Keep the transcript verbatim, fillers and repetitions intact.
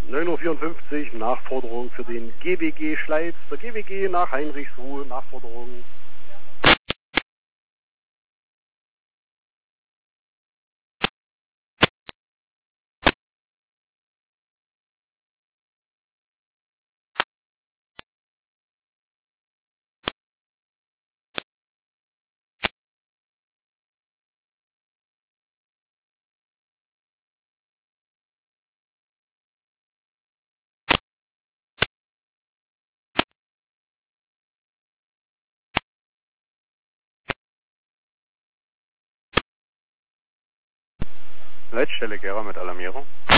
neun Uhr vierundfünfzig, Nachforderung für den G W G Schleiz. Der G W G nach Heinrichsruhe, Nachforderung. Leitstelle Gera mit Alarmierung.